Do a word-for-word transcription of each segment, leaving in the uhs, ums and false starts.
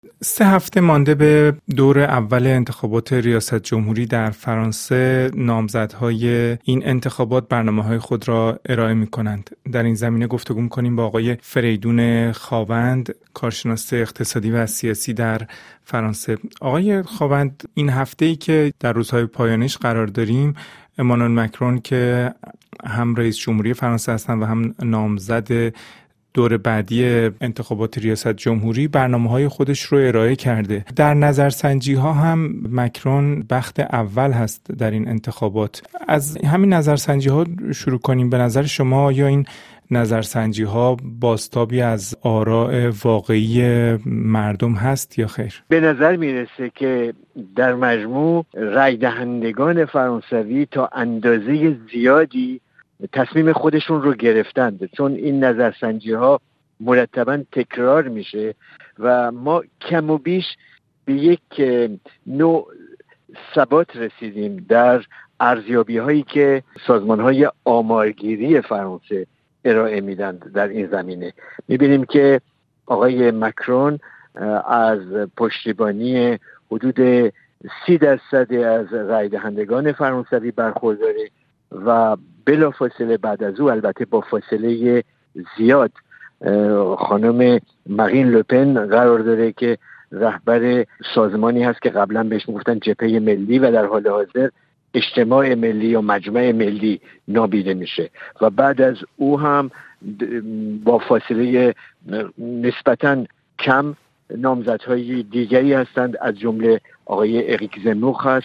سه هفته مانده به دور اول انتخابات ریاست جمهوری در فرانسه، نامزدهای این انتخابات برنامه‌های خود را ارائه می‌کنند. در این زمینه گفتگو می‌کنیم با آقای فریدون خاوند، کارشناس اقتصادی و سیاسی در فرانسه. آقای خاوند، این هفته‌ای که در روزهای پایانیش قرار داریم، امانوئل مکرون که هم رئیس جمهوری فرانسه هستند و هم نامزد دور بعدی انتخابات ریاست جمهوری، برنامه‌های خودش رو ارائه کرده. در نظرسنجی ها هم مکرون بخت اول هست در این انتخابات. از همین نظرسنجی ها شروع کنیم. به نظر شما یا این نظرسنجی ها بازتابی از آراء واقعی مردم هست یا خیر؟ به نظر میرسه که در مجموع رای دهندگان فرانسوی تا اندازه زیادی تصمیم خودشون رو گرفتند، چون این نظرسنجی ها مرتباً تکرار میشه و ما کم و بیش به یک نوع ثبات رسیدیم در ارزیابی هایی که سازمان های آمارگیری فرانسه ارائه میدند. در این زمینه میبینیم که آقای مکرون از پشتیبانی حدود سی درصد از رای دهندگان فرانسوی برخورداره و بلافاصله بعد از او، البته با فاصله زیاد، خانم مارین لوپن قرار داره که رهبر سازمانی هست که قبلا بهش میگفتن جبهه ملی و در حال حاضر اجتماع ملی یا مجمع ملی نامیده میشه و بعد از او هم با فاصله نسبتاً کم نامزدهای دیگری هستند، از جمله آقای اریک زموخ هست،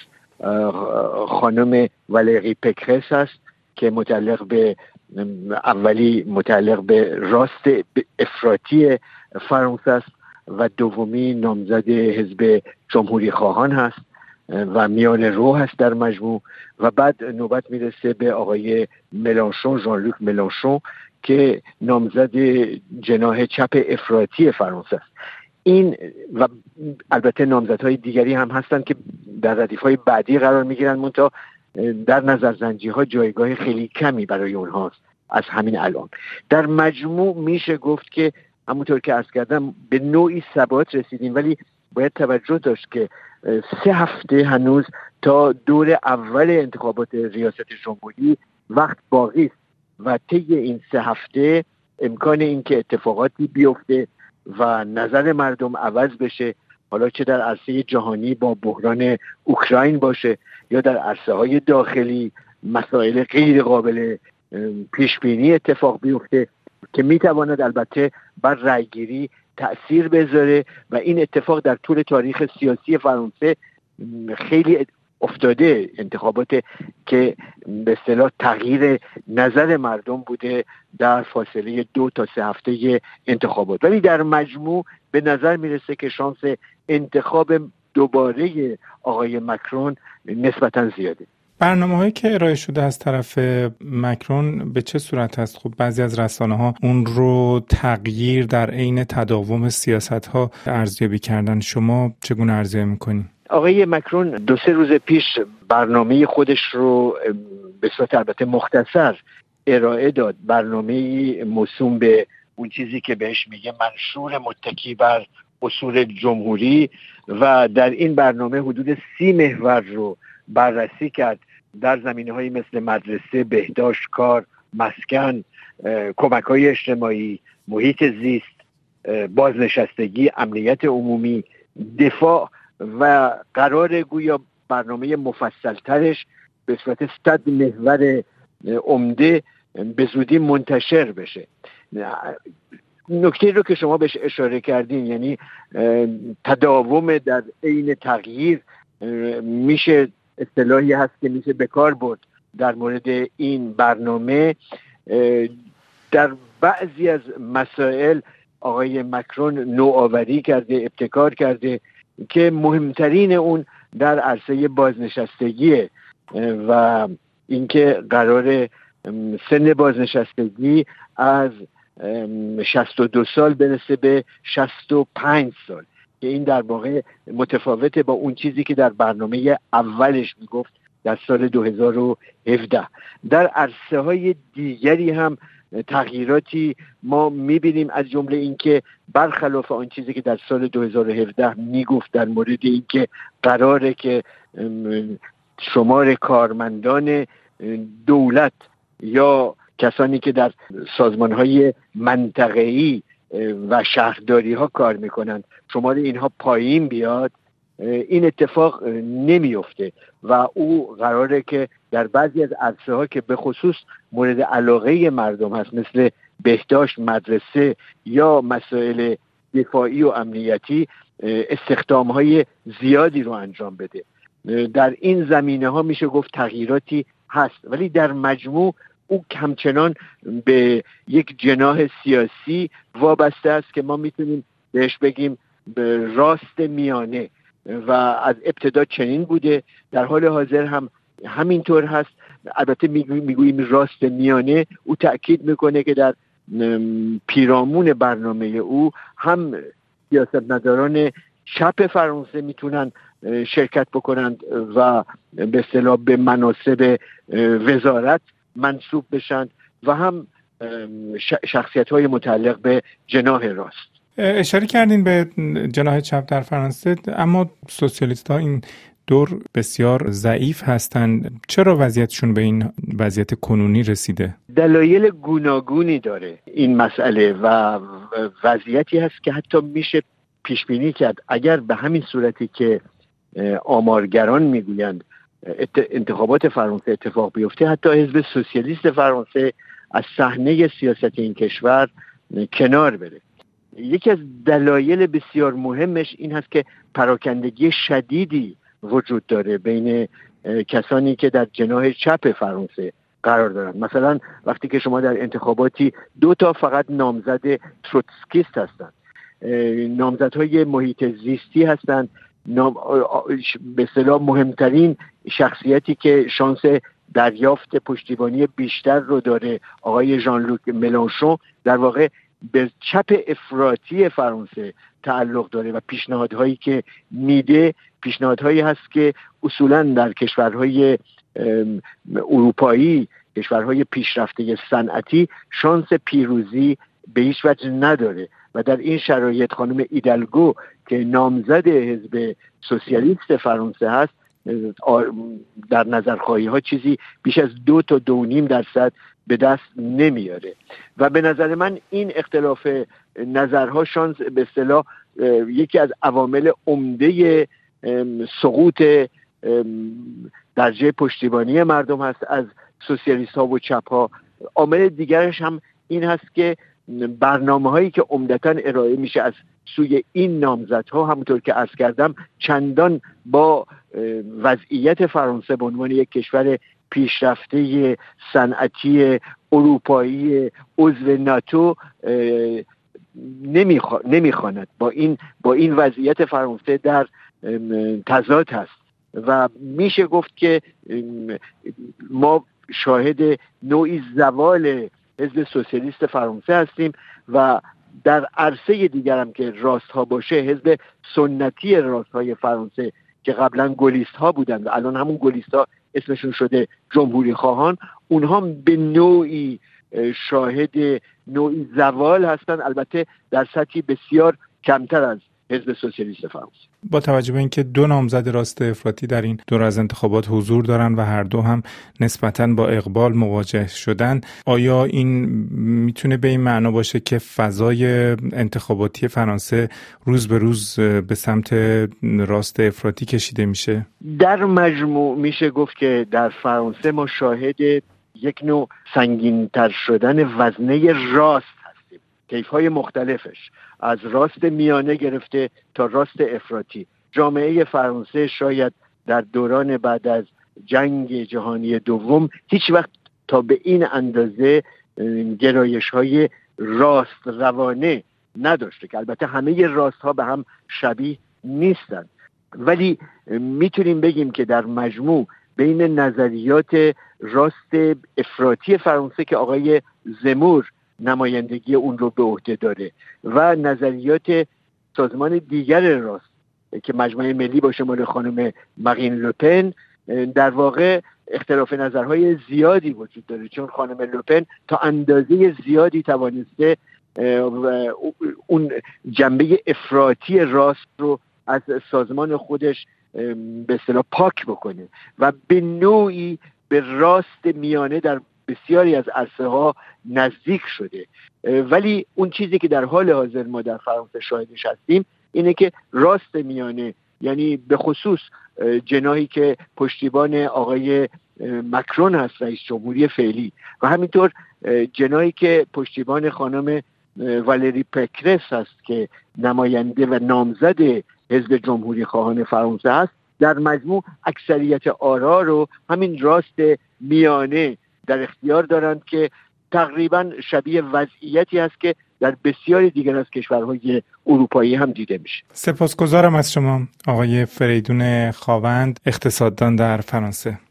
خانم والری پکرس هست که متعلق به اولی متعلق به راست افراطی فرانسه است و دومی نامزد حزب جمهوری خواهان هست و میان رو هست در مجموع، و بعد نوبت میرسه به آقای ملانشون، ژان لوک ملانشون که نامزد جناح چپ افراطی فرانسه است. این و البته نامزدهای دیگری هم هستند که در ردیف‌های بعدی قرار میگیرند، منتها در نظرسنجی ها جایگاه خیلی کمی برای اونهاست از همین الان. در مجموع میشه گفت که همونطور که عرض کردم به نوعی ثبات رسیدیم، ولی باید توجه داشت که سه هفته هنوز تا دور اول انتخابات ریاست جمهوری وقت باقی است و طی این سه هفته امکان این که اتفاقاتی بیفته و نظر مردم عوض بشه، حالا چه در عرصه جهانی با بحران اوکراین باشه یا در عرصه های داخلی مسائل غیر قابل پیش بینی اتفاق بیفته که میتواند البته بر رأیگیری تأثیر بذاره و این اتفاق در طول تاریخ سیاسی فرانسه خیلی افتاده. انتخابات که به اصطلاح تغییر نظر مردم بوده در فاصله دو تا سه هفته انتخابات، ولی در مجموع به نظر میرسه که شانس انتخاب دوباره آقای مکرون نسبتاً زیاده. برنامه‌هایی که ارائه شده از طرف مکرون به چه صورت هست؟ خب بعضی از رسانه‌ها اون رو تغییر در عین تداوم سیاست‌ها ارزیابی کردن. شما چگونه ارزیابی می‌کنید؟ آقای مکرون دو سه روز پیش برنامه خودش رو به صورت البته مختصر ارائه داد، برنامه موسوم به اون چیزی که بهش میگه منشور متکی بر اصول جمهوری، و در این برنامه حدود سی محور رو بررسی کرد در زمینه‌هایی مثل مدرسه، بهداشت، کار، مسکن، کمک‌های اجتماعی، محیط زیست، بازنشستگی، امنیت عمومی، دفاع، و قرار گویا برنامه مفصل‌ترش به صورت صد محور عمده به زودی منتشر بشه. نکته رو که شما بهش اشاره کردین، یعنی تداوم در عین تغییر، میشه اصطلاحی هست که میشه به کار برد در مورد این برنامه. در بعضی از مسائل آقای مکرون نوآوری کرده، ابتکار کرده که مهمترین اون در عرصه بازنشستگیه و اینکه قرار سن بازنشستگی از شصت و دو سال برسه به شصت و پنج سال، که این در واقع متفاوته با اون چیزی که در برنامه اولش میگفت در سال دو هزار و هفده. در عرصه های دیگری هم تغییراتی ما میبینیم، از جمله اینکه برخلاف آن چیزی که در سال دو هزار و هفده میگفت در مورد اینکه قراره که شمار کارمندان دولت یا کسانی که در سازمان‌های منطقه‌ای و شهرداری ها کار میکنند شمار اینها پایین بیاد، این اتفاق نمیفته و او قراره که در بعضی از عرصه ها که به خصوص مورد علاقه مردم هست مثل بهداشت، مدرسه یا مسائل دفاعی و امنیتی استخدام های زیادی رو انجام بده. در این زمینه ها میشه گفت تغییراتی هست، ولی در مجموع او همچنان به یک جناح سیاسی وابسته است که ما میتونیم بهش بگیم به راست میانه و از ابتدا چنین بوده، در حال حاضر هم همینطور هست. البته میگوییم راست میانه، او تأکید میکنه که در پیرامون برنامه او هم سیاستمداران چپ فرانسه میتونن شرکت بکنند و به اصطلاح به مناصب وزارت منصوب بشند و هم شخصیت‌های متعلق به جناح راست. اشاره کردین به جناح چپ در فرانسه، اما سوسیالیست‌ها این دور بسیار ضعیف هستند. چرا وضعیتشون به این وضعیت کنونی رسیده؟ دلایل گوناگونی داره این مسئله و وضعیتی هست که حتی میشه پیش بینی کرد اگر به همین صورتی که آمارگران میگویند انتخابات فرانسه اتفاق بیفته، حتی حزب سوسیالیست فرانسه از صحنه سیاست این کشور کنار بره. یکی از دلایل بسیار مهمش این هست که پراکندگی شدیدی وجود داره بین کسانی که در جناح چپ فرانسه قرار دارند. مثلا وقتی که شما در انتخاباتی دو تا فقط نامزد تروتسکیست هستند، نامزدهای محیط زیستی هستند، نام... به اصطلاح مهمترین شخصیتی که شانس دریافت پشتیبانی بیشتر رو داره، آقای ژان لوک ملانشون، در واقع به چپ افراطی فرانسه تعلق داره و پیشنهادهایی که میده پیشنهادهایی هست که اصولاً در کشورهای اروپایی، کشورهای پیشرفته صنعتی شانس پیروزی به هیچ وجه نداره و در این شرایط خانم ایدالگو که نامزد حزب سوسیالیست فرانسه هست در نظرخواهی ها چیزی بیش از دو تا دو نیم درصد به دست نمیاره و به نظر من این اختلاف نظرها شانس به اصطلاح یکی از عوامل عمده سقوط درجه پشتیبانی مردم هست از سوسیالیست ها و چپ ها. عامل دیگرش هم این هست که برنامه هایی که عمدتاً ارائه میشه از سوی این نامزدها، همونطور که عرض کردم، چندان با وضعیت فرانسه به عنوان یک کشور پیشرفته صنعتی اروپایی عضو ناتو نمیخواند. با این با این وضعیت فرانسه در تضاد هست و میشه گفت که ما شاهد نوعی زوال حزب سوسیالیست فرانسه هستیم و در عرصه دیگر هم که راست ها باشه، حزب سنتی راست های فرانسه که قبلا گلیست ها بودن و الان همون گلیست ها اسمشون شده جمهوری خواهان، اونها به نوعی شاهد نوعی زوال هستن، البته در سطحی بسیار کمتر از حزب سوسیالیست فرانسه. با توجه به اینکه دو نامزد راست افراطی در این دور از انتخابات حضور دارن و هر دو هم نسبتاً با اقبال مواجه شدن، آیا این میتونه به این معنا باشه که فضای انتخاباتی فرانسه روز به روز به سمت راست افراطی کشیده میشه؟ در مجموع میشه گفت که در فرانسه ما شاهد یک نوع سنگین‌تر شدن وزنه راست هستیم، طیف‌های مختلفش، از راست میانه گرفته تا راست افراطی. جامعه فرانسه شاید در دوران بعد از جنگ جهانی دوم هیچ وقت تا به این اندازه گرایش‌های راست روانه نداشته که البته همه راست‌ها به هم شبیه نیستند، ولی میتونیم بگیم که در مجموع بین نظریات راست افراطی فرانسه که آقای زمور نمایندگی اون رو به عهده داره و نظریات سازمان دیگر راست که مجمع ملی با شمول خانم مارین لوپن در واقع اختلاف نظرهای زیادی وجود داره، چون خانم لوپن تا اندازه زیادی توانسته اون جنبه افراطی راست رو از سازمان خودش به اصطلاح پاک بکنه و به نوعی به راست میانه در بسیاری از عرصه ها نزدیک شده. ولی اون چیزی که در حال حاضر ما در فرانسه شاهدش هستیم اینه که راست میانه، یعنی به خصوص جناحی که پشتیبان آقای مکرون هست، رئیس جمهوری فعلی، و همینطور جناحی که پشتیبان خانم والری پکرس هست که نماینده و نامزد حزب جمهوری خواهان فرانسه هست، در مجموع اکثریت آرا رو همین راست میانه در اختیار دارند که تقریبا شبیه وضعیتی است که در بسیاری دیگر از کشورهای اروپایی هم دیده میشه. سپاسگزارم از شما آقای فریدون خاوند، اقتصاددان در فرانسه.